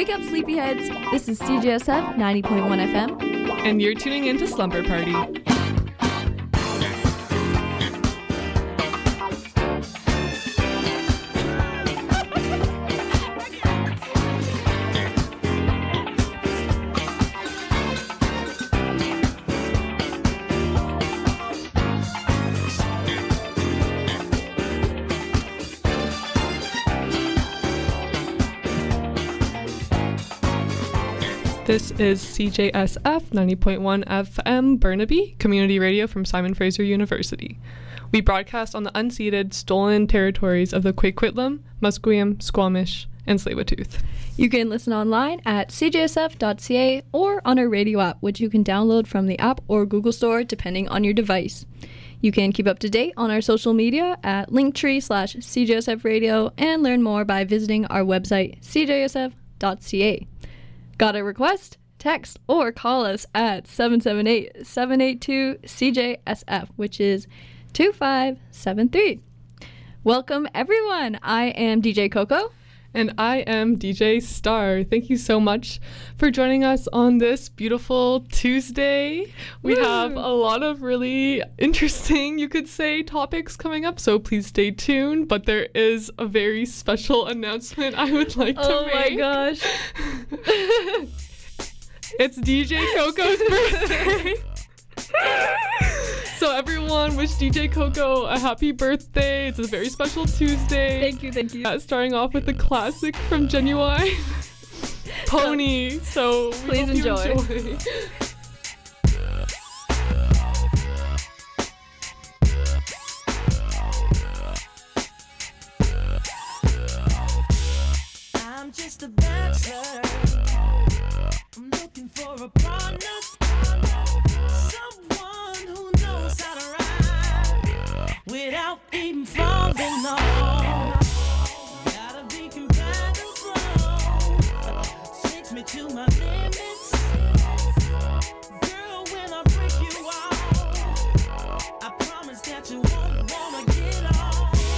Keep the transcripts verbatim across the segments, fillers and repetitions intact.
Wake up, sleepyheads! This is C J S F ninety point one F M. And you're tuning into Slumber Party. This is C J S F ninety point one F M Burnaby, community radio from Simon Fraser University. We broadcast on the unceded, stolen territories of the Coquitlam, Musqueam, Squamish, and Tsleil-Waututh. You can listen online at c j s f dot c a or on our radio app, which you can download from the app or Google Store, depending on your device. You can keep up to date on our social media at linktree slash C J S F radio and learn more by visiting our website, c j s f dot c a. Got a request? Text or call us at seven seven eight, seven eight two, C J S F, which is two five seven three. Welcome, everyone. I am D J Coco. And I am D J Star. Thank you so much for joining us on this beautiful Tuesday. We Woo! have a lot of really interesting, you could say, topics coming up, so please stay tuned. But there is a very special announcement I would like to oh make. Oh my gosh. It's D J Coco's birthday. So everyone, wish D J Coco a happy birthday. It's a very special Tuesday. Thank you, thank you. Uh, starting off with the classic from Genuine, Pony. So, so please enjoy. enjoy. I'm just a bachelor. I'm looking for a partner. Someone who knows how to ride without even falling off. Gotta be compatible. Takes me to my limits. Girl, when I break you off, I promise that you won't wanna get off.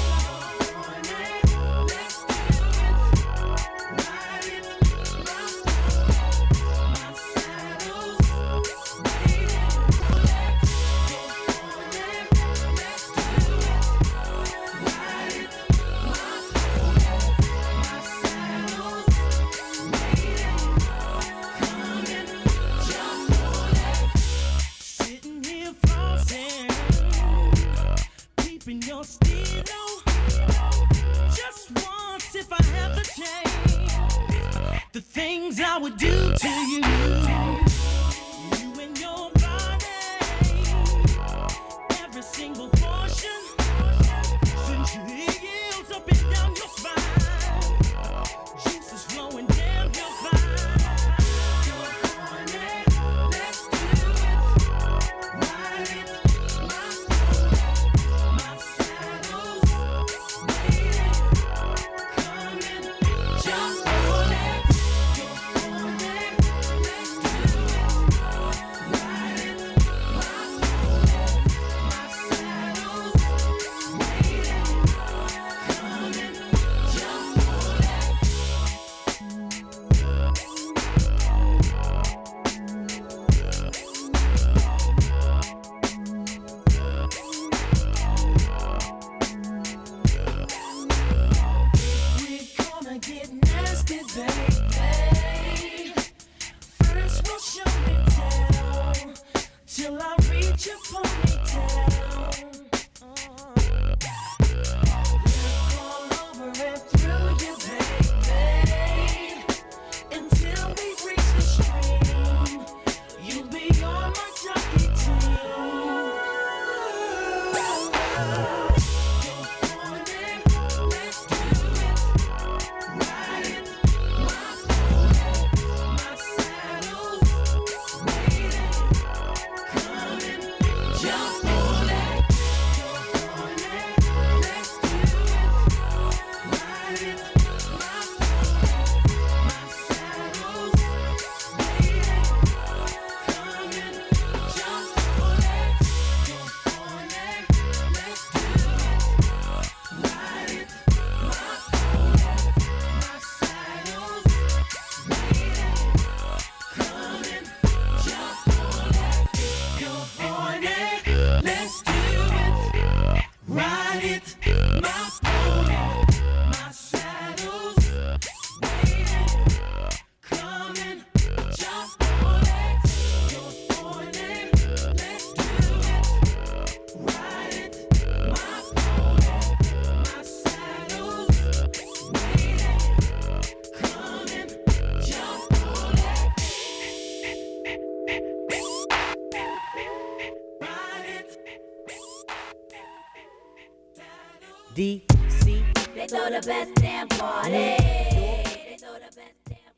The things I would do to you, you and your body, every single portion, since your heels up and down your spine, juices flowing down your spine. Let's do it, ride it, my soul, my saddle's waiting, come and jump on it. D C. They throw the best damn party. They throw the best damn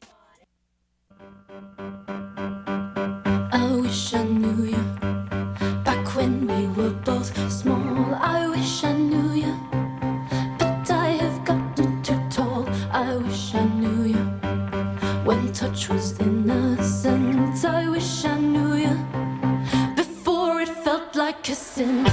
party. I wish I knew you back when we were both small. I wish I knew you, but I have gotten too tall. I wish I knew you when touch was innocent. I wish I knew you before it felt like a sin.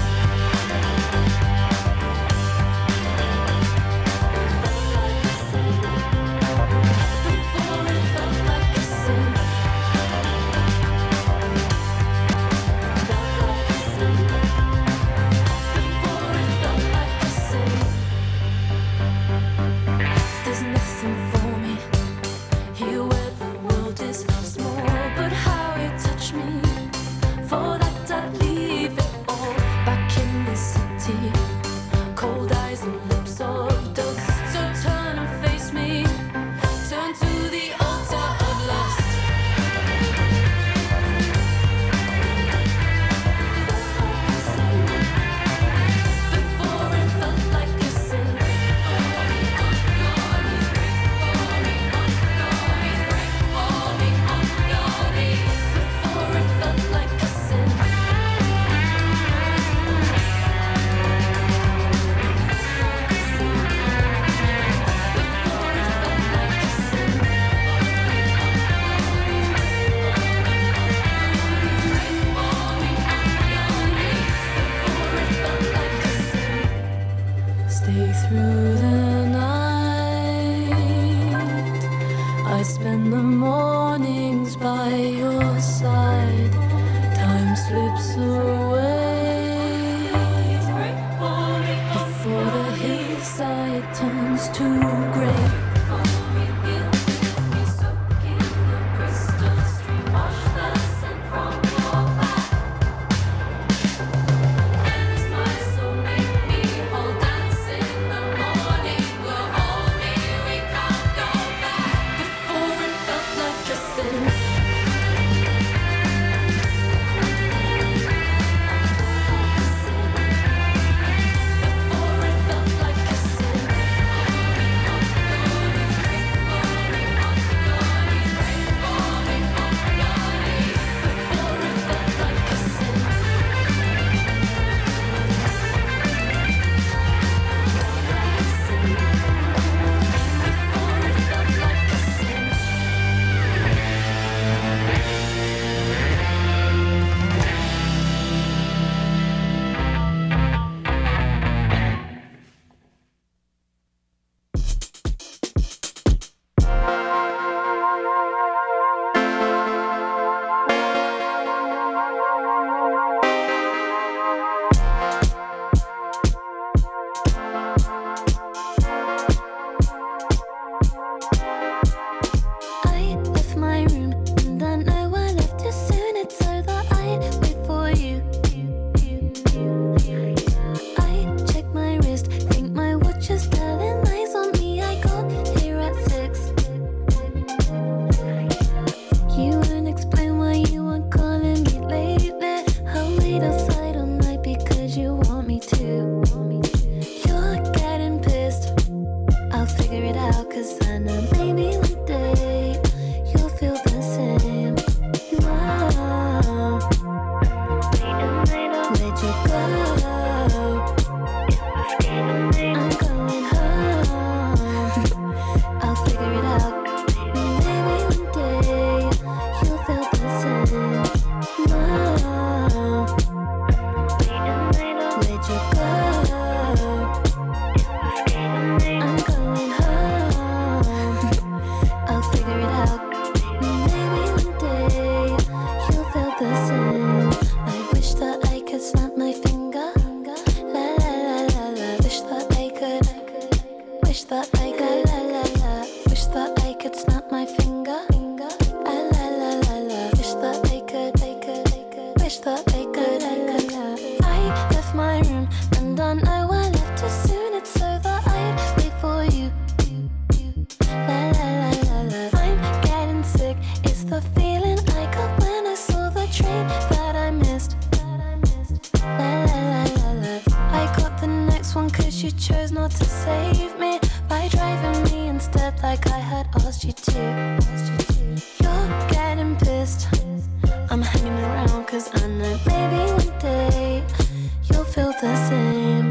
like I had asked you to. You're getting pissed. I'm hanging around cause I know maybe one day you'll feel the same.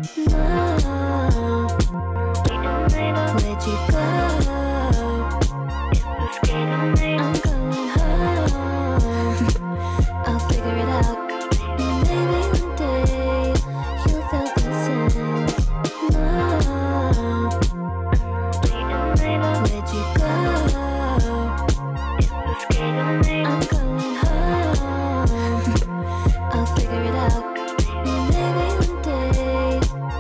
No. Where'd you go? I'm going home. I'll figure it out. Maybe one day you'll feel the same. No. Where'd you go? I'm going home. I'll figure it out. Maybe one day.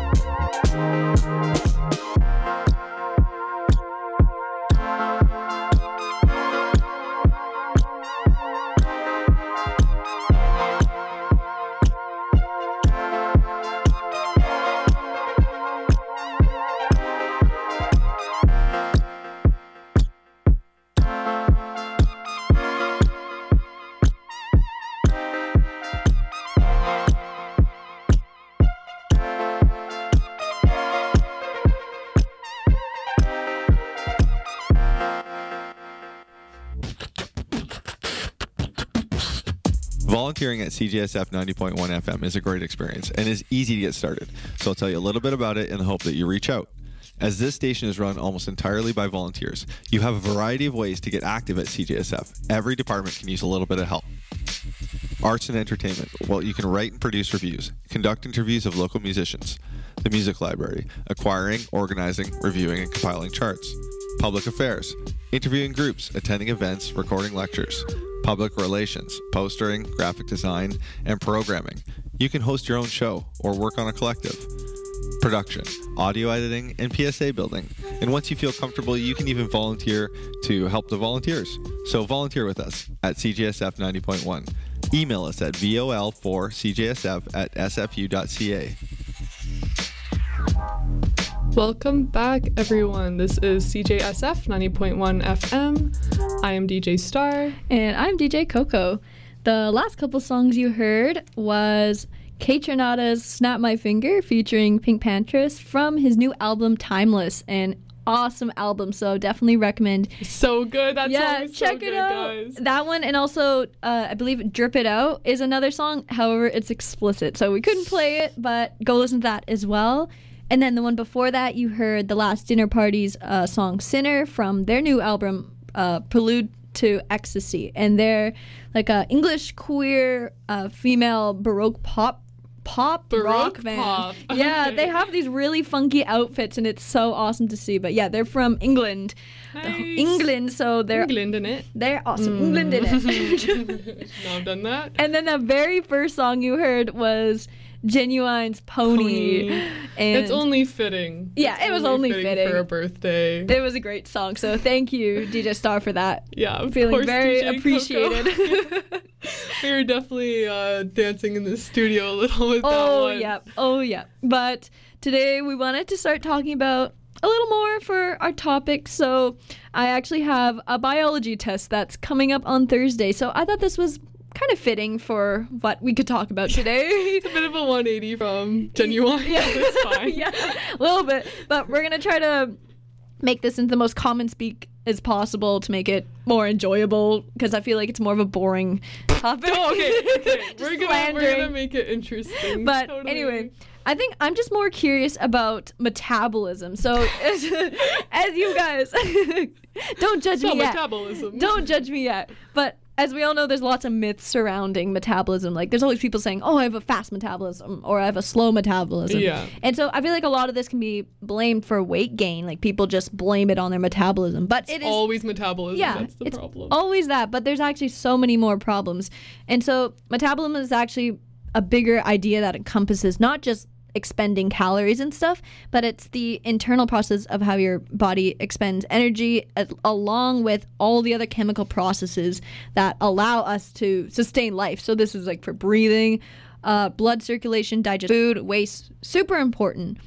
Volunteering at C J S F ninety point one F M is a great experience and is easy to get started, so I'll tell you a little bit about it in the hope that you reach out. As this station is run almost entirely by volunteers, you have a variety of ways to get active at C J S F. Every department can use a little bit of help. Arts and entertainment. Well, you can write and produce reviews, conduct interviews of local musicians. The music library. Acquiring, organizing, reviewing, and compiling charts. Public affairs. Interviewing groups, attending events, recording lectures. Public relations, postering, graphic design, and programming. You can host your own show or work on a collective. Production, audio editing, and P S A building. And once you feel comfortable, you can even volunteer to help the volunteers. So volunteer with us at C J S F ninety point one. Email us at V O L four C J S F at S F U dot C A. Welcome back, everyone. This is C J S F ninety point one F M. I am D J Star. And I'm D J Coco. The last couple songs you heard was Kaytranada's Snap My Finger featuring Pink Panthers from his new album Timeless. An awesome album, so definitely recommend. So good. That yeah, song is check so it good, out. guys. That one, and also uh, I believe Drip It Out is another song. However, it's explicit, so we couldn't play it, but go listen to that as well. And then the one before that, you heard The Last Dinner Party's uh, song Sinner from their new album, uh, Prelude to Ecstasy. And they're like a English queer uh, female Baroque pop pop Baroque rock band. pop. Yeah, Okay. they have these really funky outfits, and it's so awesome to see. But yeah, they're from England. Nice. England, so they're England in it. they're awesome. England in it. Now I've done that. And then the very first song you heard was Genuine's Pony. Pony. And It's only fitting. Yeah, It's it was only fitting. for a birthday. it was a great song. So thank you, D J Star, for that. Yeah, of Feeling course, very D J appreciated. Coco. We were definitely uh, dancing in the studio a little with that Oh, one. yeah. Oh, yeah. But today we wanted to start talking about a little more for our topic. So I actually have a biology test that's coming up on Thursday. So I thought this was kind of fitting for what we could talk about today. It's a bit of a one eighty from Genuine. Yeah. It's fine. Yeah, a little bit. But we're going to try to make this into the most common speak as possible to make it more enjoyable, because I feel like it's more of a boring topic. Oh, okay, okay. Just we're, gonna, we're slandering. gonna make it interesting. But Totally. anyway, I think I'm just more curious about metabolism. So as, as you guys, don't judge So me yet. metabolism. Don't judge me yet. But as we all know, there's lots of myths surrounding metabolism. Like, there's always people saying, oh, I have a fast metabolism, or I have a slow metabolism. Yeah. And so I feel like a lot of this can be blamed for weight gain. Like, people just blame it on their metabolism. But it is Always metabolism. yeah, That's the it's problem. always that, but there's actually so many more problems. And so metabolism is actually a bigger idea that encompasses not just expending calories and stuff, but it's the internal process of how your body expends energy, a- along with all the other chemical processes that allow us to sustain life. So this is like for breathing, uh, blood circulation, digest food, waste, super important.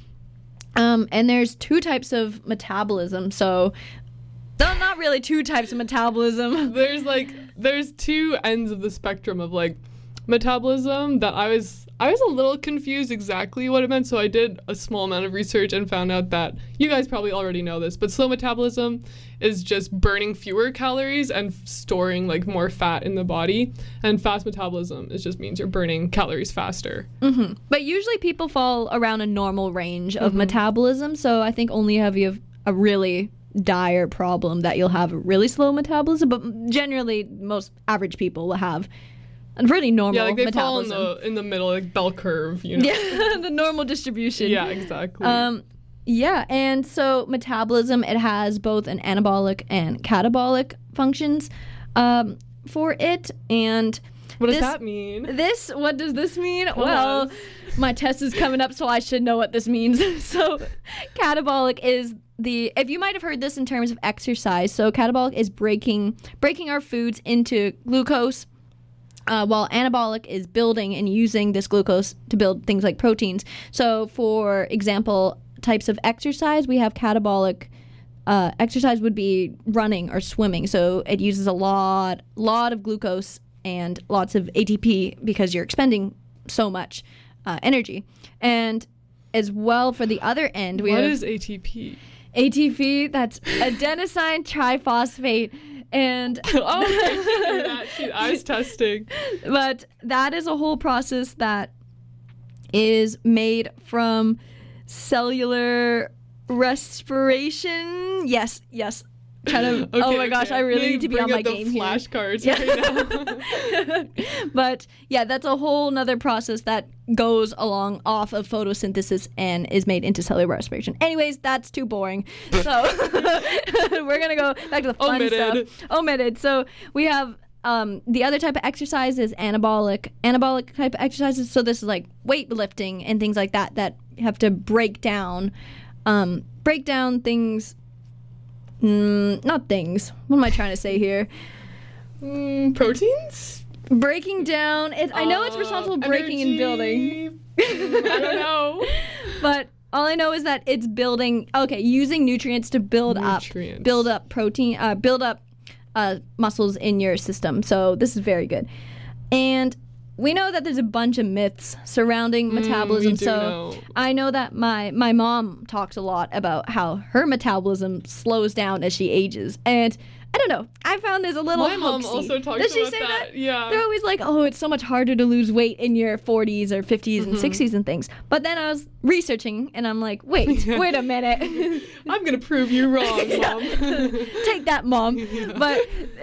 Um, and there's two types of metabolism. So no, not really two types of metabolism. There's like there's two ends of the spectrum of like metabolism that I was I was a little confused exactly what it meant, so I did a small amount of research and found out that you guys probably already know this, but slow metabolism is just burning fewer calories and f- storing like more fat in the body, and fast metabolism is just means you're burning calories faster. Mm-hmm. But usually people fall around a normal range of mm-hmm. metabolism, so I think only have you have a really dire problem that you'll have a really slow metabolism, but generally most average people will have a really normal yeah, like they metabolism. fall in the in the middle, like bell curve, you know. Yeah, the normal distribution. Yeah, exactly. Um, yeah, and so metabolism, it has both an anabolic and catabolic functions um, for it, and what does this, that mean? This, what does this mean? Tell well, us. My test is coming up, so I should know what this means. So, catabolic is the, if you might have heard this in terms of exercise, so catabolic is breaking breaking our foods into glucose. Uh, while anabolic is building and using this glucose to build things like proteins. So, for example, types of exercise, we have catabolic uh, exercise would be running or swimming. So, it uses a lot, lot of glucose and lots of A T P because you're expending so much uh, energy. And as well, for the other end, we what have... What is A T P? A T P, that's adenosine triphosphate. And oh, okay. that, she, I was testing. But that is a whole process that is made from cellular respiration. Yes, yes. Try to, okay, oh my gosh, okay. I really Maybe need to be bring on my up the game here. Flashcards Yeah. right now. But yeah, that's a whole nother process that goes along off of photosynthesis and is made into cellular respiration. Anyways, that's too boring. So we're gonna go back to the fun Omitted. stuff. Omitted. So we have um, the other type of exercise is anabolic. Anabolic type of exercises. So this is like weightlifting and things like that that have to break down, um, break down things. Mm, not things. What am I trying to say here? Mm, proteins? Breaking down. It, I know it's Uh, responsible for breaking and energy. building. Mm, I don't know. But all I know is that it's building. Okay, using nutrients to build Nutrients. up, build up protein, uh, build up uh, muscles in your system. So this is very good. And we know that there's a bunch of myths surrounding Mm, metabolism. we do so know. I know that my my mom talks a lot about how her metabolism slows down as she ages, and I don't know. I found this a little My mom hoaxy. also talks Does she about say that, that? yeah. They're always like, oh, it's so much harder to lose weight in your forties or fifties Mm-hmm. and sixties and things. But then I was researching, and I'm like, wait, wait a minute. I'm gonna prove you wrong, mom. Take that, mom. But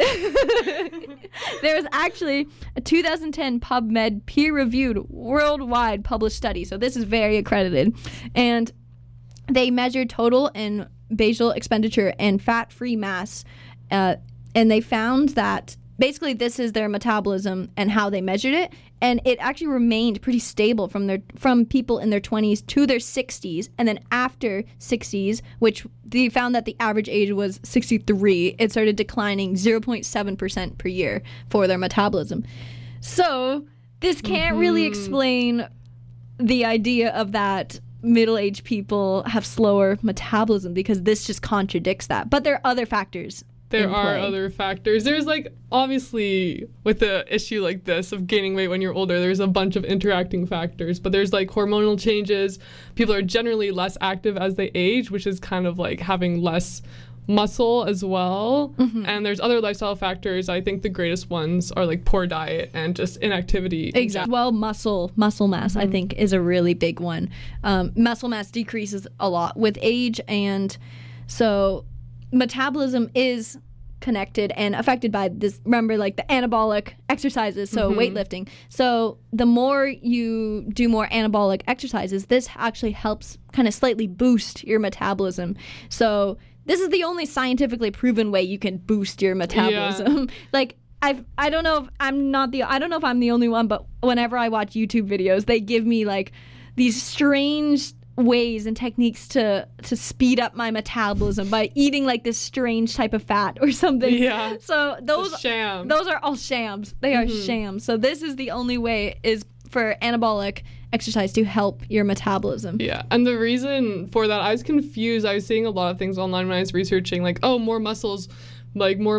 there was actually a two thousand ten PubMed peer-reviewed worldwide published study. So this is very accredited. And they measured total and basal expenditure and fat-free mass. Uh, and they found that basically this is their metabolism and how they measured it, and it actually remained pretty stable from their from people in their twenties to their sixties, and then after sixties, which they found that the average age was sixty-three, it started declining zero point seven percent per year for their metabolism. So this can't mm-hmm. really explain the idea of that middle-aged people have slower metabolism, because this just contradicts that. But there are other factors. There in are play. other factors. There's like, obviously, with the issue like this of gaining weight when you're older, there's a bunch of interacting factors. But there's like hormonal changes. People are generally less active as they age, which is kind of like having less muscle as well. Mm-hmm. And there's other lifestyle factors. I think the greatest ones are like poor diet and just inactivity. Exactly. Well, muscle muscle mass, mm-hmm. I think, is a really big one. Um, muscle mass decreases a lot with age, and so metabolism is connected and affected by this. Remember, like the anabolic exercises, so mm-hmm. weightlifting. So the more you do more anabolic exercises, this actually helps kind of slightly boost your metabolism. So this is the only scientifically proven way you can boost your metabolism. Yeah. Like, I've, I don't know if I'm not the, I don't know if I'm the only one, but whenever I watch YouTube videos, they give me like these strange ways and techniques to to speed up my metabolism by eating like this strange type of fat or something. Yeah. So those sham. those are all shams. They are mm-hmm. shams. So this is the only way is for anabolic exercise to help your metabolism. Yeah. And the reason for that, I was confused. I was seeing a lot of things online when I was researching, like, oh, more muscles, like more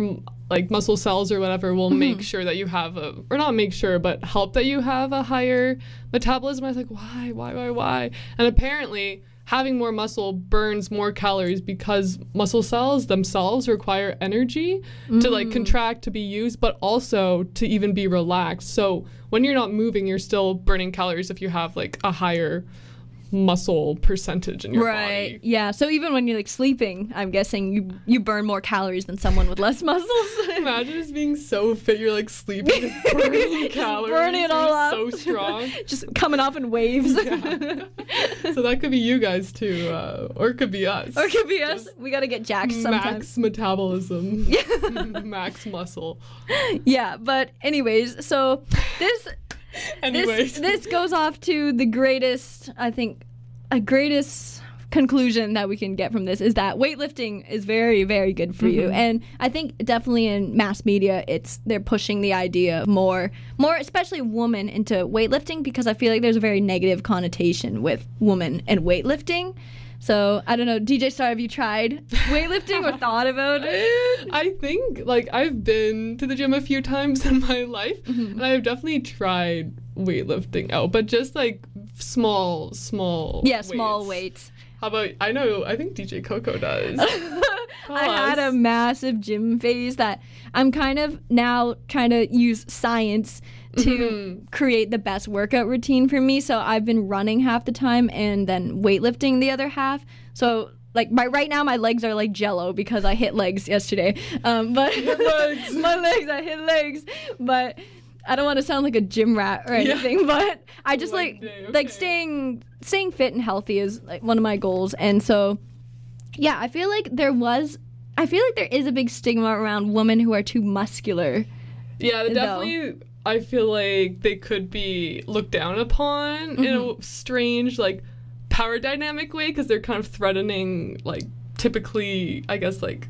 like muscle cells or whatever will Mm-hmm. make sure that you have a, or not make sure, but help that you have a higher metabolism. I was like, why, why, why, why? And apparently having more muscle burns more calories because muscle cells themselves require energy to like contract, to be used, but also to even be relaxed. So when you're not moving, you're still burning calories if you have like a higher muscle percentage in your Right. body. Yeah. So even when you're like sleeping, I'm guessing you you burn more calories than someone with less muscles. Imagine just being so fit, you're like sleeping, just burning calories. burning it all you're up. so strong. Just coming off in waves. So that could be you guys too, uh, or it could be us. Or it could be us. We gotta get jacked sometimes. Max metabolism. Max muscle. Yeah. But anyways, so this Anyways. this this goes off to the greatest, I think, a greatest conclusion that we can get from this is that weightlifting is very, very good for you. And I think definitely in mass media, it's they're pushing the idea of more, more especially women into weightlifting, because I feel like there's a very negative connotation with women and weightlifting. So I don't know, D J Star, have you tried weightlifting or thought about it? I think like I've been to the gym a few times in my life, and I've definitely tried weightlifting out, but just like small, small. Yeah, small weights. How about I know I think D J Coco does. I had a massive gym phase that I'm kind of now trying to use science to create the best workout routine for me. So I've been running half the time and then weightlifting the other half. So like my right now my legs are like jello because I hit legs yesterday. Um, but legs. my legs, I hit legs. But I don't want to sound like a gym rat or Yeah. anything, but I just Leg like day, like okay. staying staying fit and healthy is like one of my goals. And so yeah, I feel like there was I feel like there is a big stigma around women who are too muscular. Yeah, though. definitely. I feel like they could be looked down upon in Mm-hmm. a strange, like, power dynamic way because they're kind of threatening, like, typically, I guess, like,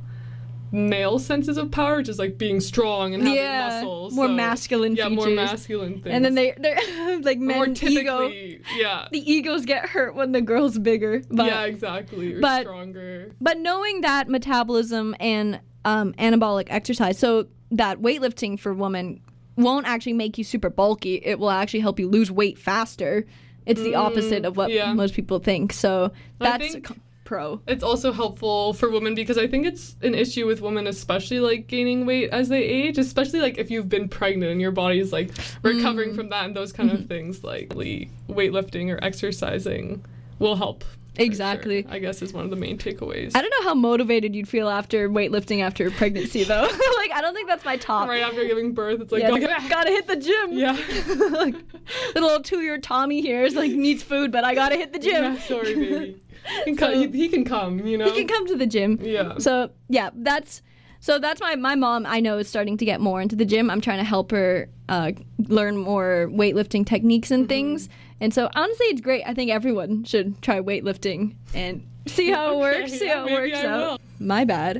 male senses of power, just like being strong and having Yeah, muscles. more so- masculine yeah, more features. masculine things. And then they they're like Or more men ego typically, yeah. the egos get hurt when the girl's bigger. But yeah, exactly. Or but- stronger. But knowing that metabolism and um, anabolic exercise, so that weightlifting for women won't actually make you super bulky. It will actually help you lose weight faster. It's the opposite of what yeah. most people think. So I that's think- a co- pro. It's also helpful for women because I think it's an issue with women, especially like gaining weight as they age, especially like if you've been pregnant and your body is like recovering from that and those kind of things. Like really weightlifting or exercising will help. for Exactly. sure, I guess is one of the main takeaways. I don't know how motivated you'd feel after weightlifting after pregnancy, though. Like, I don't think that's my top. Right after giving birth, it's like, Yeah, go gotta, gotta hit the gym. yeah. Like, little two-year Tommy here is like needs food, but I gotta hit the gym. yeah, sorry, baby. He can, So- come, he, he can come, you know? He can come to the gym. Yeah. So yeah, that's so that's my my mom. I know is starting to get more into the gym. I'm trying to help her uh, learn more weightlifting techniques and things. And so honestly, it's great. I think everyone should try weightlifting and see how it Okay, works. See yeah, how it maybe works I out. will. My bad.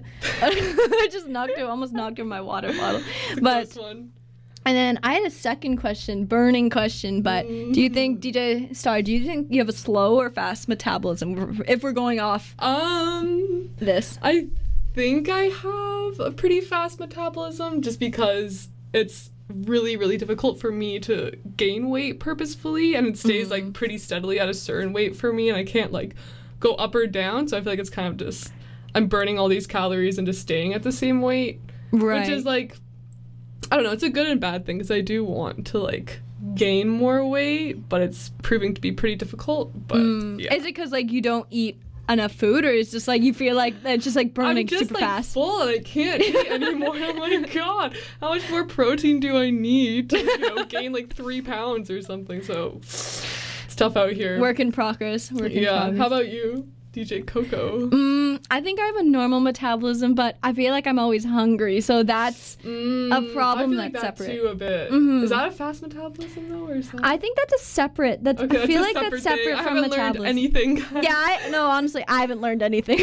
I just knocked her, almost knocked her my water bottle. But This one. and then I had a second question, burning question. But do you think D J Star? Do you think you have a slow or fast metabolism? If we're going off Um, this. I think I have a pretty fast metabolism just because it's really, really difficult for me to gain weight purposefully and it stays like pretty steadily at a certain weight for me and I can't like go up or down. So I feel like it's kind of just, I'm burning all these calories and just staying at the same weight. Right. Which is like, I don't know, it's a good and bad thing because I do want to like gain more weight, but it's proving to be pretty difficult. But yeah. Is it because like you don't eat enough food, or is just like you feel like it's just like burning I'm just super like fast? full and I can't eat anymore. I'm like, God, how much more protein do I need to, you know, gain like three pounds or something? So it's tough out here. Work in progress. Work in yeah. progress. How about you, D J Coco? Mm, I think I have a normal metabolism, but I feel like I'm always hungry, so that's Mm, a problem I feel like that's that separate. too a bit. Mhm. Is that a fast metabolism though, or is that? I think that's a separate. That's okay, I feel that's like a that's separate thing. separate I from haven't metabolism. learned anything. Yeah, I, no, honestly, I haven't learned anything.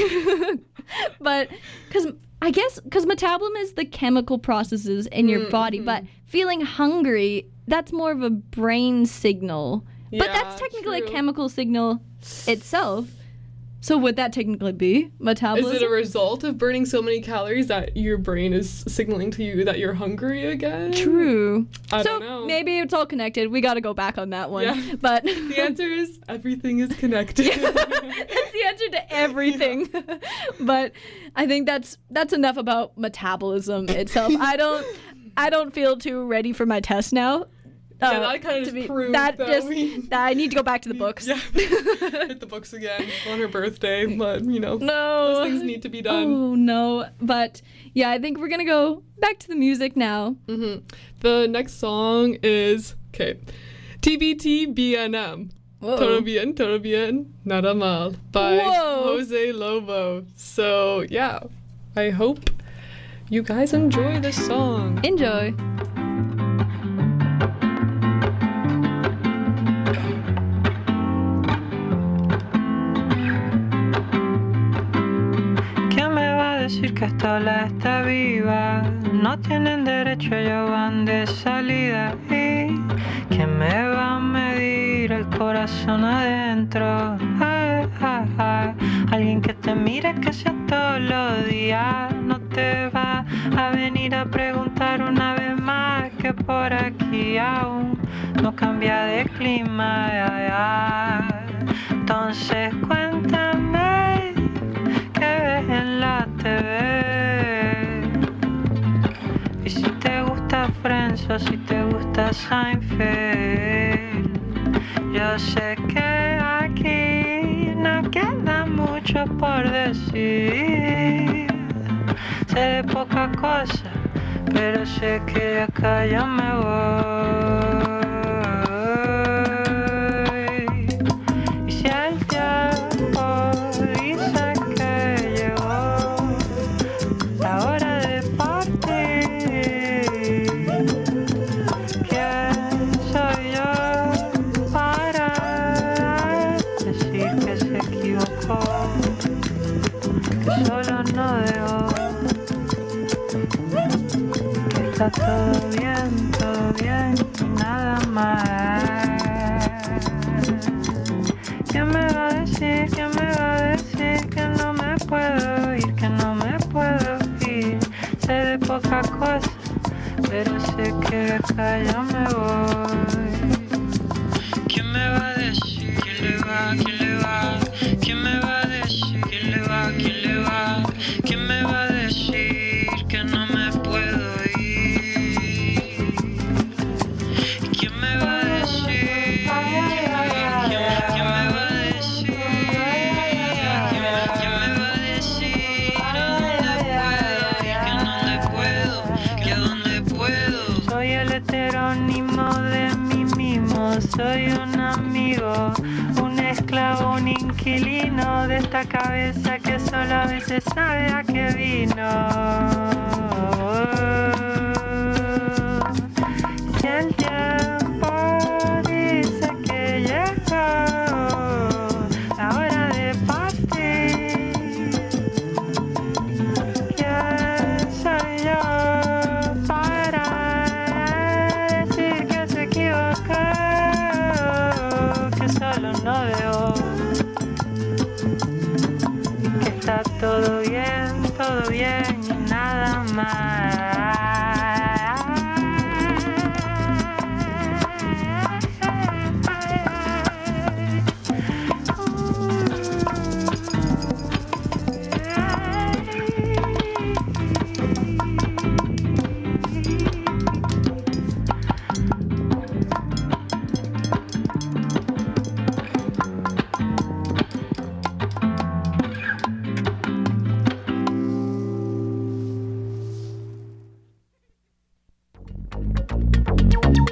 But because I guess because metabolism is the chemical processes in your body, but feeling hungry, that's more of a brain signal. But Yeah, that's technically true. a chemical signal itself. So would that technically be metabolism? Is it a result of burning so many calories that your brain is signaling to you that you're hungry again? True. I so don't know. maybe it's all connected. We got to go back on that one. Yeah. But The answer is everything is connected. that's the answer to everything. But I think that's that's enough about metabolism itself. I don't I don't feel too ready for my test now. Yeah, Uh, that kind of to just be- proved that that just we- that I need to go back to the books. Yeah. Hit the books again on her birthday, but you know, No. those things need to be done. Oh no. But yeah, I think we're gonna go back to the music now. hmm The next song is, okay, T B T B N M. Whoa. Todo bien, todo bien, nada mal, by Whoa. Jose Lobo. So yeah, I hope you guys enjoy this song. Enjoy. ¿Quién me va a decir que esta ola está viva? No tienen derecho, ellos van de salida. ¿Y quién me va a medir el corazón adentro? Ay, ay, ay. Alguien que te mire que sea todos los días. No te va a venir a preguntar una vez más que por aquí aún no cambia de clima. Ay, ay. Entonces cuéntame que ves en la T V. Y si te gusta Friends o si te gusta Seinfeld. Yo sé que aquí no queda mucho por decir. Sé de poca cosa, pero sé que de acá yo me voy. Y si el tiempo dice que llegó la hora de partir, ¿quién soy yo para decir que se equivocó? Que solo no dejó, que está todo bien, todo bien y nada más. ¿Quién me va a decir, quién me va a decir que no me puedo ir, que no me puedo ir? Sé de poca cosa, pero sé que de acá yo me voy. ¿Quién me va a decir quién le va, quién le va? ¿Quién me va a decir quién le va, quién le va? ¿Quién me va a decir que no me puedo ir? ¿Quién me va a decir? ¿Quién, quién me va a decir? ¿Quién, quién me va a decir a dónde puedo ir, que a dónde puedo, que a dónde puedo? Soy el heterónimo de mí mismo, soy un amigo, un esclavo, un inquilino de esta cabeza que solo a veces sabe a qué vino. Si el tiempo dice que llegó la hora de partir, ¿quién soy yo para decir que se equivocó? Que solo no veo, que está todo bien, todo bien y nada más.